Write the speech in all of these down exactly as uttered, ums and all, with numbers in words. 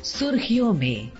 सुर्खियों में।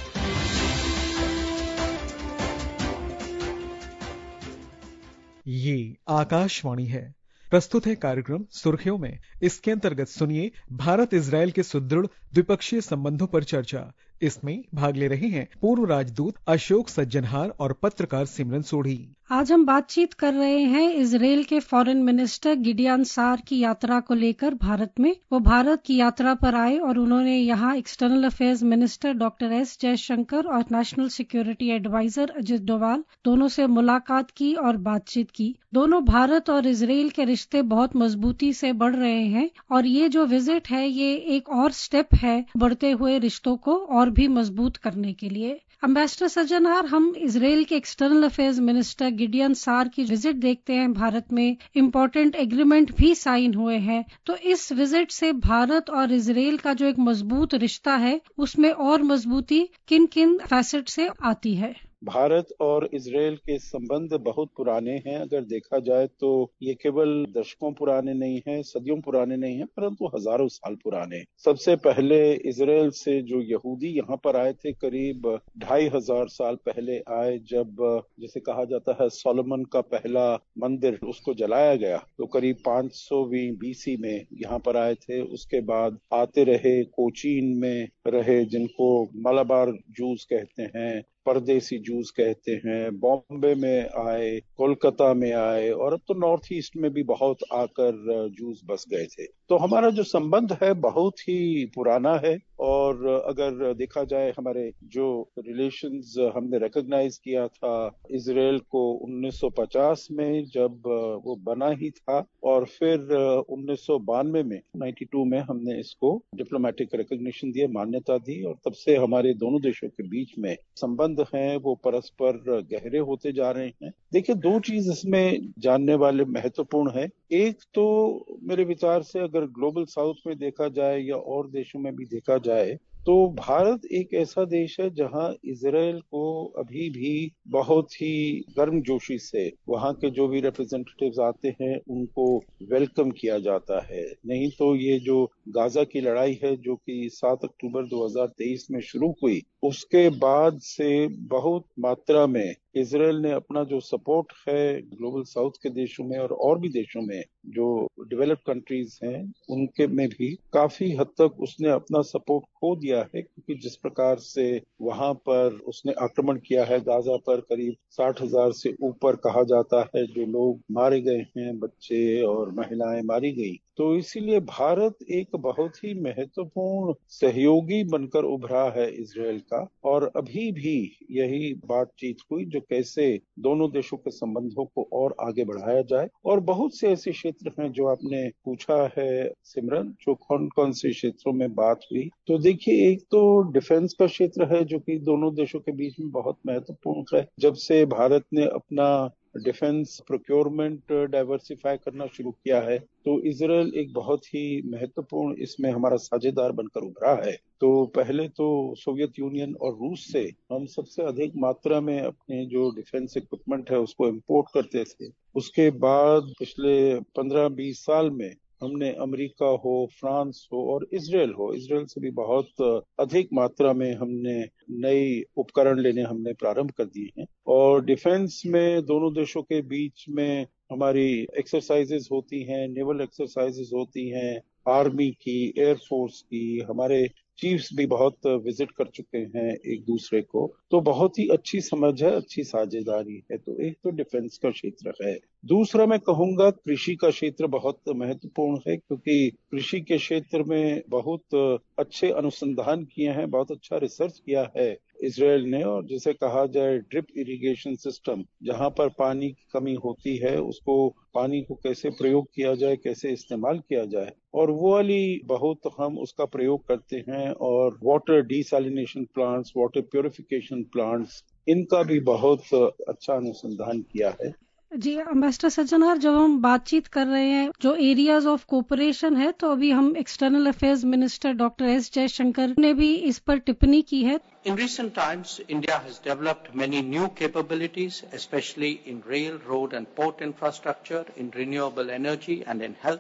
ये आकाशवाणी है। प्रस्तुत है कार्यक्रम सुर्खियों में। इसके अंतर्गत सुनिए भारत इजरायल के सुदृढ़ द्विपक्षीय संबंधों पर चर्चा। इसमें भाग ले रहे हैं पूर्व राजदूत अशोक सज्जनहार और पत्रकार सिमरन सोढ़ी। आज हम बातचीत कर रहे हैं इजरायल के फॉरेन मिनिस्टर गिडियन सार की यात्रा को लेकर भारत में। वो भारत की यात्रा पर आए और उन्होंने यहाँ external affairs minister doctor S Jaishankar और national security adviser Ajit Doval दोनों से मुलाकात की और बातचीत की। दोनों भारत और इजरायल के रिश्ते बहुत मजबूती से बढ़ रहे हैं और ये जो विजिट है ये एक और स्टेप है बढ़ते हुए रिश्तों को और भी मजबूत करने के लिए। एम्बेसडर सज्जनहार, हम इजरायल के एक्सटर्नल अफेयर्स मिनिस्टर गिडियन सार की विजिट देखते हैं। भारत में इम्पोर्टेंट एग्रीमेंट भी साइन हुए हैं, तो इस विजिट से भारत और इजरायल का जो एक मजबूत रिश्ता है उसमें और मजबूती किन किन फैसेट से आती है? भारत और इजरायल के संबंध बहुत पुराने हैं। अगर देखा जाए तो ये केवल दशकों पुराने नहीं हैं, सदियों पुराने नहीं हैं, परंतु हजारों साल पुराने। सबसे पहले इजरायल से जो यहूदी यहाँ पर आए थे करीब ढाई हजार साल पहले आए, जब जिसे कहा जाता है सोलोमन का पहला मंदिर उसको जलाया गया, तो करीब पाँच सौवीं बीसी में यहाँ पर आए थे। उसके बाद आते रहे, कोचीन में रहे जिनको मलाबार जूस कहते हैं, परदेसी जूस कहते हैं, बॉम्बे में आए, कोलकाता में आए और अब तो नॉर्थ ईस्ट में भी बहुत आकर जूस बस गए थे। तो हमारा जो संबंध है बहुत ही पुराना है। और अगर देखा जाए हमारे जो रिलेशंस हमने रिकॉग्नाइज किया था इजरायल को उन्नीस सौ पचास में जब वो बना ही था, और फिर उन्नीस सौ बानवे में बानवे में हमने इसको डिप्लोमेटिक रिकॉग्निशन दिया, मान्यता दी, और तब से हमारे दोनों देशों के बीच में संबंध हैं वो परस्पर गहरे होते जा रहे हैं। देखिए, दो चीज इसमें जानने वाले महत्वपूर्ण है। एक तो मेरे विचार से अगर ग्लोबल साउथ में देखा जाए या और देशों में भी देखा जाए तो भारत एक ऐसा देश है जहां इजरायल को अभी भी बहुत ही गर्मजोशी से वहां के जो भी रिप्रेजेंटेटिव्स आते हैं उनको वेलकम किया जाता है। नहीं तो ये जो गाजा की लड़ाई है जो कि सात अक्टूबर दो हज़ार तेईस में शुरू हुई, उसके बाद से बहुत मात्रा में इजरायल ने अपना जो सपोर्ट है ग्लोबल साउथ के देशों में और और भी देशों में जो डेवलप्ड कंट्रीज हैं उनके में भी काफी हद तक उसने अपना सपोर्ट खो दिया है, क्योंकि जिस प्रकार से वहां पर उसने आक्रमण किया है गाजा पर, करीब साठ हजार से ऊपर कहा जाता है जो लोग मारे गए हैं, बच्चे और महिलाएं मारी गई। तो इसीलिए भारत एक बहुत ही महत्वपूर्ण सहयोगी बनकर उभरा है इजरायल का, और अभी भी यही बातचीत हुई जो कैसे दोनों देशों के संबंधों को और आगे बढ़ाया जाए। और बहुत से ऐसे क्षेत्र हैं जो आपने पूछा है सिमरन, जो कौन कौन से क्षेत्रों में बात हुई। तो देखिए, एक तो डिफेंस का क्षेत्र है जो कि दोनों देशों के बीच में बहुत महत्वपूर्ण है। जब से भारत ने अपना डिफेंस प्रोक्योरमेंट डाइवर्सिफाई करना शुरू किया है तो इजरायल एक बहुत ही महत्वपूर्ण इसमें हमारा साझेदार बनकर उभरा है। तो पहले तो सोवियत यूनियन और रूस से हम सबसे अधिक मात्रा में अपने जो डिफेंस इक्विपमेंट है उसको इंपोर्ट करते थे। उसके बाद पिछले पंद्रह बीस साल में हमने अमेरिका हो, फ्रांस हो और इजरायल हो, इजरायल से भी बहुत अधिक मात्रा में हमने नई उपकरण लेने हमने प्रारंभ कर दिए हैं। और डिफेंस में दोनों देशों के बीच में हमारी एक्सरसाइजेज होती हैं, नेवल एक्सरसाइजेज होती हैं, आर्मी की, एयरफोर्स की, हमारे चीफ्स भी बहुत विजिट कर चुके हैं एक दूसरे को। तो बहुत ही अच्छी समझ है, अच्छी साझेदारी है। तो एक तो डिफेंस का क्षेत्र है। दूसरा मैं कहूंगा कृषि का क्षेत्र बहुत महत्वपूर्ण है, क्योंकि कृषि के क्षेत्र में बहुत अच्छे अनुसंधान किए हैं, बहुत अच्छा रिसर्च किया है इजरायल ने। और जिसे कहा जाए ड्रिप इरिगेशन सिस्टम, जहां पर पानी की कमी होती है उसको पानी को कैसे प्रयोग किया जाए, कैसे इस्तेमाल किया जाए, और वो वाली बहुत हम उसका प्रयोग करते हैं। और water desalination plants, water purification plants, इनका भी बहुत अच्छा अनुसंधान किया है। जी एम्बेसडर सज्जनहार, जब हम बातचीत कर रहे हैं जो एरियाज ऑफ कोऑपरेशन है, तो अभी हम external affairs minister doctor S Jaishankar ने भी इस पर टिप्पणी की है। In recent times, India has developed many new capabilities, especially in rail, road and port infrastructure, in renewable energy and in health.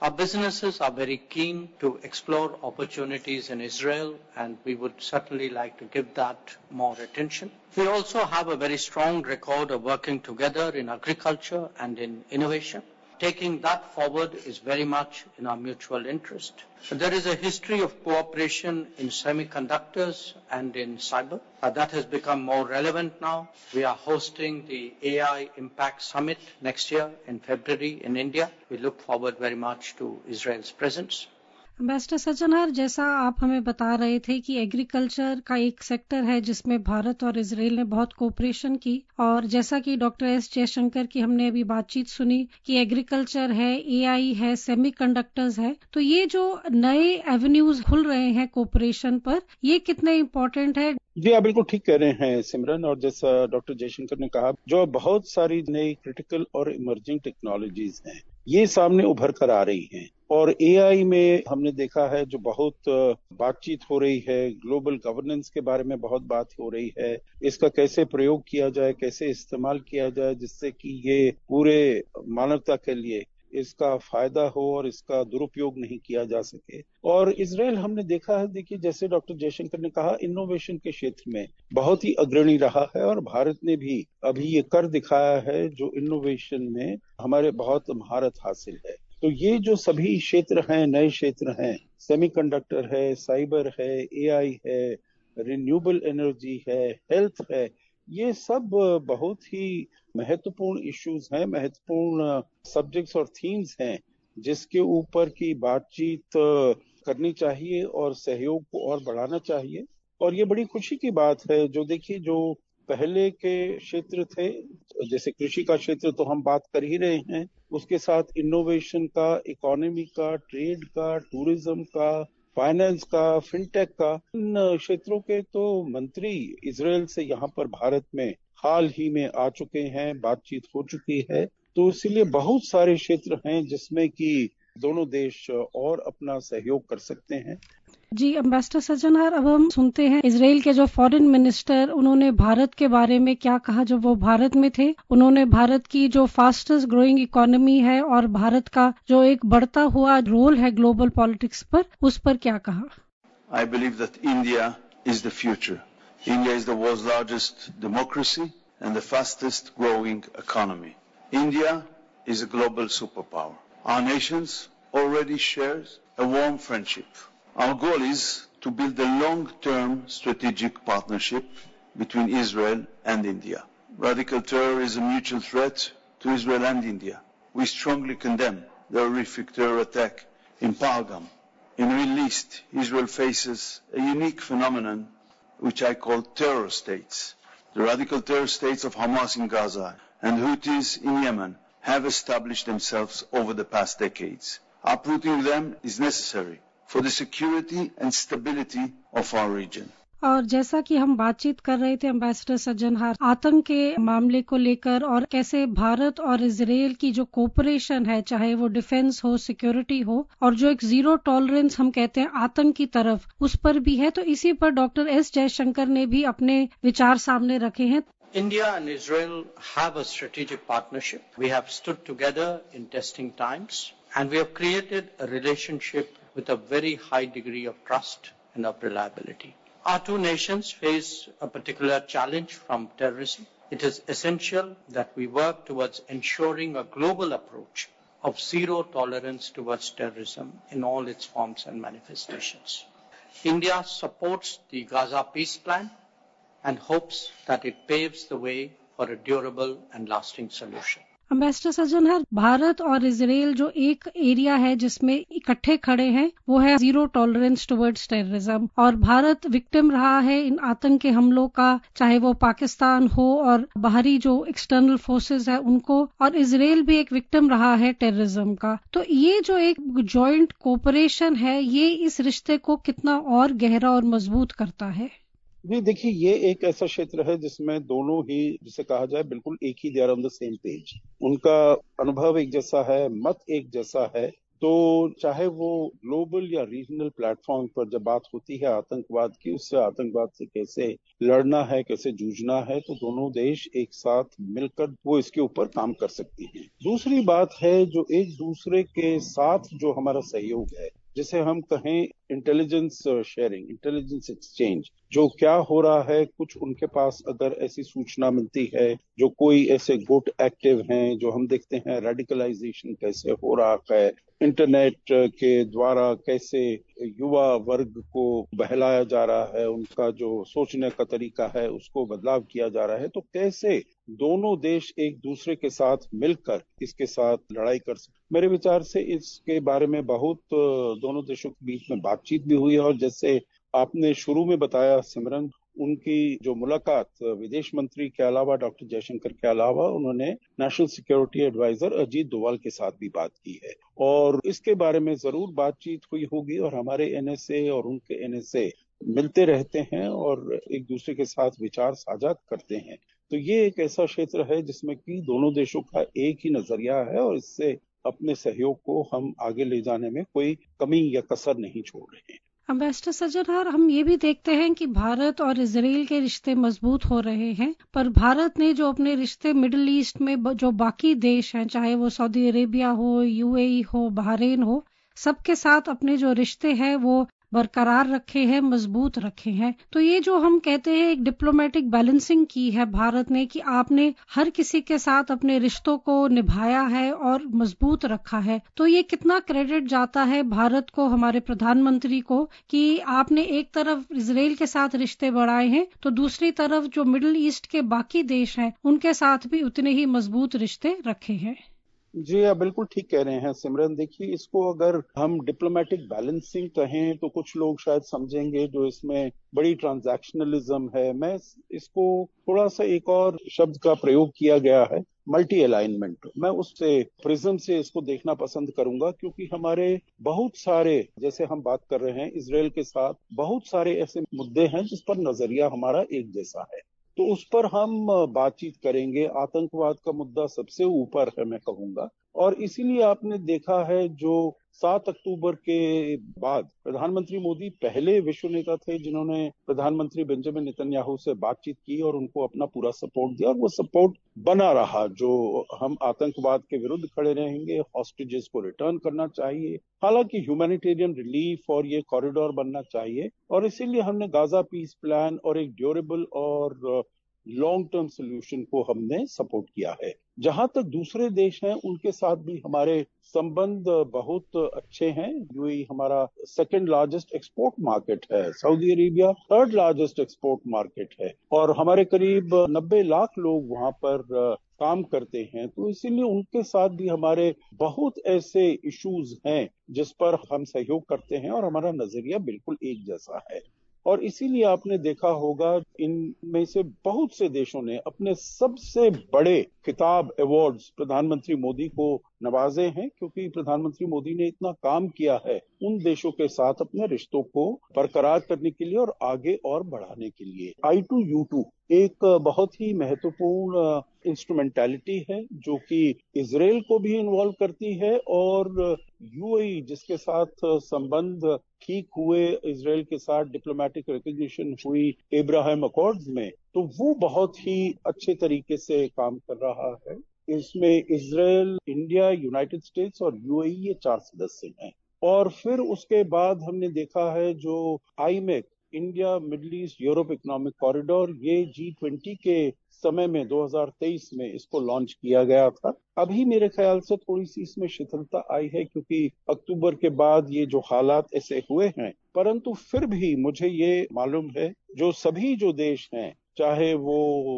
Our businesses are very keen to explore opportunities in Israel, and we would certainly like to give that more attention. We also have a very strong record of working together in agriculture and in innovation. Taking that forward is very much in our mutual interest. There is a history of cooperation in semiconductors and in cyber. Uh, that has become more relevant now. We are hosting the A I Impact Summit next year in February in India. We look forward very much to Israel's presence. Ambassador Sajjanhar, जैसा आप हमें बता रहे थे कि agriculture का एक sector है जिसमें भारत और इजराइल ने बहुत कोऑपरेशन की, और जैसा कि डॉक्टर एस जयशंकर की हमने अभी बातचीत सुनी कि एग्रीकल्चर है, एआई है, सेमीकंडक्टर्स है, तो ये जो नए एवेन्यूज खुल रहे हैं कोऑपरेशन पर, ये कितने इम्पोर्टेंट है? जी, आप बिल्कुल ठीक कह रहे हैं सिमरन, और जैसा डॉक्टर जयशंकर ने कहा, जो बहुत सारी नई क्रिटिकल और इमर्जिंग टेक्नोलॉजीज हैं, ये सामने उभर कर आ रही हैं। और एआई में हमने देखा है जो बहुत बातचीत हो रही है, ग्लोबल गवर्नेंस के बारे में बहुत बात हो रही है, इसका कैसे प्रयोग किया जाए, कैसे इस्तेमाल किया जाए जिससे कि ये पूरे मानवता के लिए इसका फायदा हो और इसका दुरुपयोग नहीं किया जा सके। और इजराइल हमने देखा है, देखिए जैसे डॉक्टर जयशंकर ने कहा, इनोवेशन के क्षेत्र में बहुत ही अग्रणी रहा है, और भारत ने भी अभी ये कर दिखाया है जो इनोवेशन में हमारे बहुत महारत हासिल है। तो ये जो सभी क्षेत्र हैं, नए क्षेत्र हैं, सेमीकंडक्टर है, साइबर है, एआई है, रिन्यूएबल एनर्जी है, हेल्थ है, ये सब बहुत ही महत्वपूर्ण इश्यूज हैं, महत्वपूर्ण सब्जेक्ट्स और थीम्स हैं जिसके ऊपर की बातचीत करनी चाहिए और सहयोग को और बढ़ाना चाहिए। और ये बड़ी खुशी की बात है, जो देखिए जो पहले के क्षेत्र थे, जैसे कृषि का क्षेत्र तो हम बात कर ही रहे हैं, उसके साथ इनोवेशन का, इकोनॉमी का, ट्रेड का, टूरिज्म का, फाइनेंस का, फिनटेक का, इन क्षेत्रों के तो मंत्री इजराइल से यहाँ पर भारत में हाल ही में आ चुके हैं, बातचीत हो चुकी है। तो इसलिए बहुत सारे क्षेत्र हैं जिसमें कि दोनों देश और अपना सहयोग कर सकते हैं। जी एम्बेसडर सज्जनहार, अब हम सुनते हैं इजराइल के जो फॉरेन मिनिस्टर, उन्होंने भारत के बारे में क्या कहा जब वो भारत में थे। उन्होंने भारत की जो फास्टेस्ट ग्रोइंग इकोनॉमी है और भारत का जो एक बढ़ता हुआ रोल है ग्लोबल पॉलिटिक्स पर, उस पर क्या कहा? I believe that India is the future. India is the world's largest democracy and the fastest growing economy. India is a global superpower. Our nations already shares a warm friendship. Our goal is to build a long-term strategic partnership between Israel and India. Radical terror is a mutual threat to Israel and India. We strongly condemn the horrific terror attack in Pahalgam. In the Middle East, Israel faces a unique phenomenon which I call terror states. The radical terror states of Hamas in Gaza and Houthis in Yemen have established themselves over the past decades. Uprooting them is necessary for the security and stability of our region. और जैसा कि हम बातचीत कर रहे थे ambassador सज्जनहार, आतंक के मामले को लेकर और कैसे भारत और इजराइल की जो कोऑपरेशन है, चाहे वो डिफेंस हो, सिक्योरिटी हो, और जो एक जीरो टॉलरेंस हम कहते हैं आतंक की तरफ, उस पर भी है। तो इसी पर डॉक्टर एस जयशंकर ने भी अपने विचार सामने रखे हैं। India and Israel have a strategic partnership. We have stood together in testing times, and we have created a relationship with a very high degree of trust and of reliability. Our two nations face a particular challenge from terrorism. It is essential that we work towards ensuring a global approach of zero tolerance towards terrorism in all its forms and manifestations. India supports the Gaza peace plan and hopes that it paves the way for a durable and lasting solution. Ambassador Sajjanhar, Bharat और Israel जो एक area है जिसमें इकट्ठे खड़े हैं, वो है जीरो टॉलरेंस टुवर्ड्स टेररिज्म। और भारत विक्टिम रहा है इन आतंक के हमलों का, चाहे वो पाकिस्तान हो और बाहरी जो एक्सटर्नल फोर्सेस है उनको, और इजराइल भी एक विक्टिम रहा है टेररिज्म का। तो ये जो एक जॉइंट कोऑपरेशन है, ये इस रिश्ते को कितना और गहरा और मजबूत करता है? जी देखिए, ये एक ऐसा क्षेत्र है जिसमें दोनों ही, जिसे कहा जाए, बिल्कुल एक ही, they are on the same page. उनका अनुभव एक जैसा है, मत एक जैसा है। तो चाहे वो ग्लोबल या रीजनल प्लेटफॉर्म पर जब बात होती है आतंकवाद की, उससे आतंकवाद से कैसे लड़ना है, कैसे जूझना है, तो दोनों देश एक साथ मिलकर वो इसके ऊपर काम कर सकती हैं। दूसरी बात है जो एक दूसरे के साथ जो हमारा सहयोग है, जिसे हम कहें इंटेलिजेंस शेयरिंग, इंटेलिजेंस एक्सचेंज, जो क्या हो रहा है, कुछ उनके पास अगर ऐसी सूचना मिलती है, जो कोई ऐसे गुट एक्टिव हैं, जो हम देखते हैं रेडिकलाइजेशन कैसे हो रहा है, इंटरनेट के द्वारा कैसे युवा वर्ग को बहलाया जा रहा है, उनका जो सोचने का तरीका है उसको बदलाव किया जा रहा है, तो कैसे दोनों देश एक दूसरे के साथ मिलकर इसके साथ लड़ाई कर सकते। मेरे विचार से इसके बारे में बहुत दोनों देशों के बीच में बातचीत भी हुई है, और जैसे आपने शुरू में बताया सिमरन, उनकी जो मुलाकात विदेश मंत्री के अलावा, डॉक्टर जयशंकर के अलावा, उन्होंने national security adviser Ajit Doval के साथ भी बात की है, और इसके बारे में जरूर बातचीत हुई होगी। और हमारे एनएसए और उनके एनएसए मिलते रहते हैं और एक दूसरे के साथ विचार साझा करते हैं। तो ये एक ऐसा क्षेत्र है जिसमें कि दोनों देशों का एक ही नजरिया है, और इससे अपने सहयोग को हम आगे ले जाने में कोई कमी या कसर नहीं छोड़ रहे हैं। एम्बेसडर सज्जनहार, हम ये भी देखते हैं कि भारत और इजराइल के रिश्ते मजबूत हो रहे हैं, पर भारत ने जो अपने रिश्ते मिडिल ईस्ट में जो बाकी देश हैं, चाहे वो सऊदी अरेबिया हो, यूएई हो, बहरीन हो, सबके साथ अपने जो रिश्ते हैं वो बरकरार रखे हैं, मजबूत रखे हैं। तो ये जो हम कहते हैं एक डिप्लोमेटिक बैलेंसिंग की है भारत ने, कि आपने हर किसी के साथ अपने रिश्तों को निभाया है और मजबूत रखा है, तो ये कितना क्रेडिट जाता है भारत को, हमारे प्रधानमंत्री को, कि आपने एक तरफ इजराइल के साथ रिश्ते बढ़ाए हैं तो दूसरी तरफ जो मिडिल ईस्ट के बाकी देश हैं उनके साथ भी उतने ही मजबूत रिश्ते रखे हैं। जी, आप बिल्कुल ठीक कह रहे हैं सिमरन। देखिए, इसको अगर हम डिप्लोमेटिक बैलेंसिंग कहें तो कुछ लोग शायद समझेंगे जो इसमें बड़ी ट्रांजैक्शनलिज्म है। मैं इसको थोड़ा सा एक और शब्द का प्रयोग किया गया है, मल्टी अलाइनमेंट। मैं उससे प्रिज्म से इसको देखना पसंद करूंगा, क्योंकि हमारे बहुत सारे, जैसे हम बात कर रहे हैं इजराइल के साथ, बहुत सारे ऐसे मुद्दे हैं जिस पर नजरिया हमारा एक जैसा है, तो उस पर हम बातचीत करेंगे। आतंकवाद का मुद्दा सबसे ऊपर है, मैं कहूंगा, और इसीलिए आपने देखा है जो सात अक्टूबर के बाद प्रधानमंत्री मोदी पहले विश्व नेता थे जिन्होंने प्रधानमंत्री बेंजामिन नेतन्याहू से बातचीत की और उनको अपना पूरा सपोर्ट दिया, और वो सपोर्ट बना रहा। जो हम आतंकवाद के विरुद्ध खड़े रहेंगे, हॉस्टेजेस को रिटर्न करना चाहिए, हालांकि ह्यूमैनिटेरियन रिलीफ और ये कॉरिडोर बनना चाहिए, और इसीलिए हमने गाजा पीस प्लान और एक ड्यूरेबल और लॉन्ग टर्म सोल्यूशन को हमने सपोर्ट किया है। जहां तक दूसरे देश हैं उनके साथ भी हमारे संबंध बहुत अच्छे हैं। यूएई हमारा सेकंड लार्जेस्ट एक्सपोर्ट मार्केट है, Saudi Arabia third largest export market है, और हमारे करीब नब्बे लाख लोग वहां पर काम करते हैं। तो इसीलिए उनके साथ भी हमारे बहुत ऐसे इश्यूज हैं जिस पर हम सहयोग करते हैं, और हमारा नजरिया बिल्कुल एक जैसा है। और इसीलिए आपने देखा होगा इनमें से बहुत से देशों ने अपने सबसे बड़े खिताब, अवार्ड्स प्रधानमंत्री मोदी को नवाजे हैं, क्योंकि प्रधानमंत्री मोदी ने इतना काम किया है उन देशों के साथ अपने रिश्तों को बरकरार करने के लिए और आगे और बढ़ाने के लिए। आई टू यू टू एक बहुत ही महत्वपूर्ण इंस्ट्रूमेंटैलिटी है जो कि इजराइल को भी इन्वॉल्व करती है, और यूएई जिसके साथ संबंध ठीक हुए, इजराइल के साथ डिप्लोमेटिक रिकॉग्निशन हुई अब्राहम अकॉर्ड्स में, तो वो बहुत ही अच्छे तरीके से काम कर रहा है। इसमें इजराइल, इंडिया, यूनाइटेड स्टेट्स और यूएई ये चार सदस्य हैं। और फिर उसके बाद हमने देखा है जो IMEC, India Middle East Europe economic corridor, ये जी ट्वेंटी के समय में दो हज़ार तेईस में इसको लॉन्च किया गया था। अभी मेरे ख्याल से थोड़ी सी इसमें शिथिलता आई है, क्योंकि अक्टूबर के बाद ये जो हालात ऐसे हुए हैं, परंतु फिर भी मुझे ये मालूम है जो सभी जो देश हैं, चाहे वो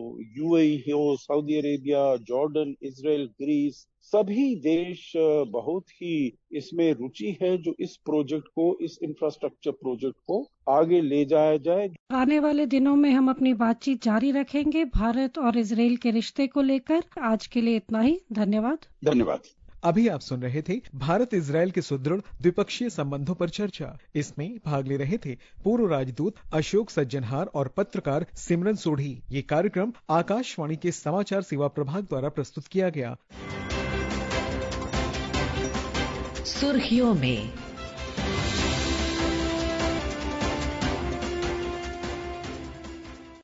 यूएई हो, Saudi Arabia, Jordan, Israel, Greece, सभी देश बहुत ही इसमें रुचि है जो इस प्रोजेक्ट को, इस इंफ्रास्ट्रक्चर प्रोजेक्ट को आगे ले जाया जाए। आने वाले दिनों में हम अपनी बातचीत जारी रखेंगे भारत और इजराइल के रिश्ते को लेकर। आज के लिए इतना ही, धन्यवाद। धन्यवाद। अभी आप सुन रहे थे भारत इजराइल के सुदृढ़ द्विपक्षीय संबंधों पर चर्चा। इसमें भाग ले रहे थे पूर्व राजदूत अशोक सज्जनहार और पत्रकार सिमरन सोढ़ी। ये कार्यक्रम आकाशवाणी के समाचार सेवा प्रभाग द्वारा प्रस्तुत किया गया। सुर्खियों में।